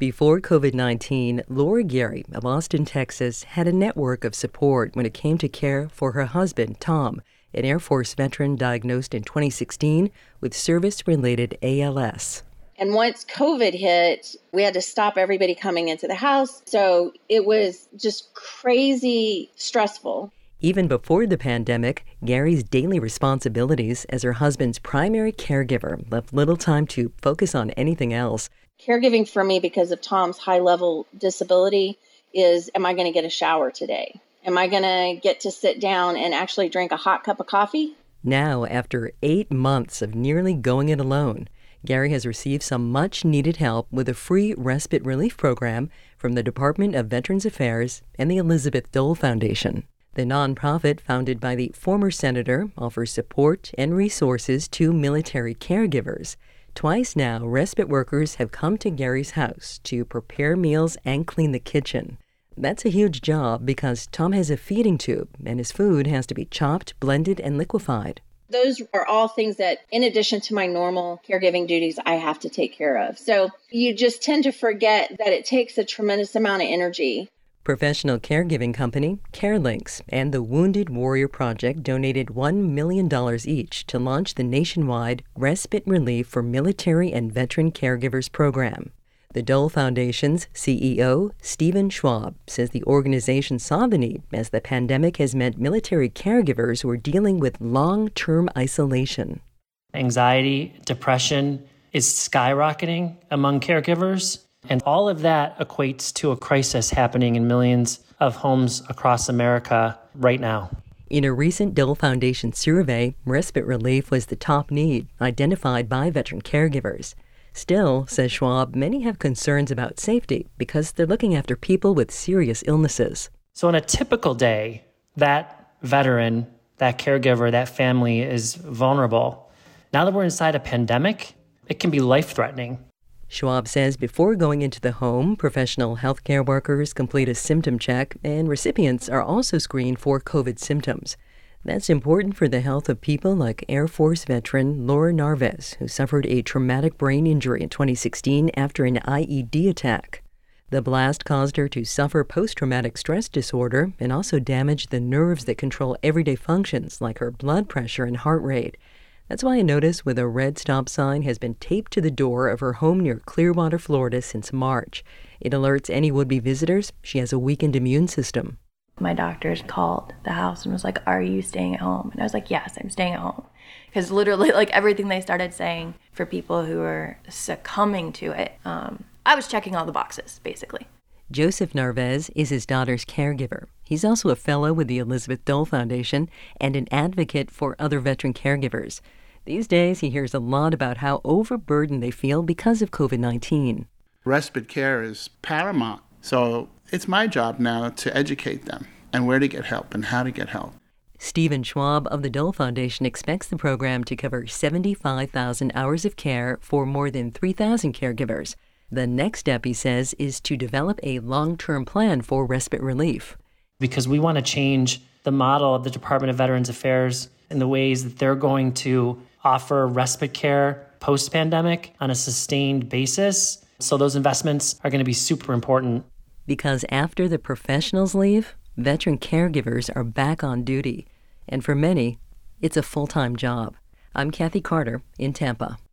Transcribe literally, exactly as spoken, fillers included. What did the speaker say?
Before COVID nineteen, Laura Gary of Austin, Texas, had a network of support when it came to care for her husband, Tom, an Air Force veteran diagnosed in twenty sixteen with service-related A L S. And once COVID hit, we had to stop everybody coming into the house. So it was just crazy stressful. Even before the pandemic, Gary's daily responsibilities as her husband's primary caregiver left little time to focus on anything else. Caregiving for me, because of Tom's high-level disability, is, am I going to get a shower today? Am I going to get to sit down and actually drink a hot cup of coffee? Now, after eight months of nearly going it alone, Gary has received some much-needed help with a free respite relief program from the Department of Veterans Affairs and the Elizabeth Dole Foundation. The nonprofit, founded by the former senator, offers support and resources to military caregivers. Twice now, respite workers have come to Gary's house to prepare meals and clean the kitchen. That's a huge job because Tom has a feeding tube and his food has to be chopped, blended, and liquefied. Those are all things that, in addition to my normal caregiving duties, I have to take care of. So you just tend to forget that it takes a tremendous amount of energy. Professional caregiving company CareLinks and the Wounded Warrior Project donated one million dollars each to launch the nationwide Respite Relief for Military and Veteran Caregivers program. The Dole Foundation's C E O, Stephen Schwab, says the organization saw the need as the pandemic has meant military caregivers were dealing with long-term isolation. Anxiety, depression is skyrocketing among caregivers. And all of that equates to a crisis happening in millions of homes across America right now. In a recent Dole Foundation survey, respite relief was the top need identified by veteran caregivers. Still, says Schwab, many have concerns about safety because they're looking after people with serious illnesses. So on a typical day, that veteran, that caregiver, that family is vulnerable. Now that we're inside a pandemic, it can be life-threatening. Schwab says before going into the home, professional healthcare workers complete a symptom check, and recipients are also screened for COVID symptoms. That's important for the health of people like Air Force veteran Laura Narvez, who suffered a traumatic brain injury in twenty sixteen after an I E D attack. The blast caused her to suffer post-traumatic stress disorder and also damaged the nerves that control everyday functions like her blood pressure and heart rate. That's why a notice with a red stop sign has been taped to the door of her home near Clearwater, Florida since March. It alerts any would-be visitors she has a weakened immune system. My doctors called the house and was like, are you staying at home? And I was like, yes, I'm staying at home. Because literally, like, everything they started saying for people who were succumbing to it, um, I was checking all the boxes, basically. Joseph Narvez is his daughter's caregiver. He's also a fellow with the Elizabeth Dole Foundation and an advocate for other veteran caregivers. These days, he hears a lot about how overburdened they feel because of COVID nineteen. Respite care is paramount, so it's my job now to educate them and where to get help and how to get help. Stephen Schwab of the Dole Foundation expects the program to cover seventy-five thousand hours of care for more than three thousand caregivers. The next step, he says, is to develop a long-term plan for respite relief. Because we want to change the model of the Department of Veterans Affairs in the ways that they're going to offer respite care post-pandemic on a sustained basis. So those investments are going to be super important. Because after the professionals leave, veteran caregivers are back on duty. And for many, it's a full-time job. I'm Kathy Carter in Tampa.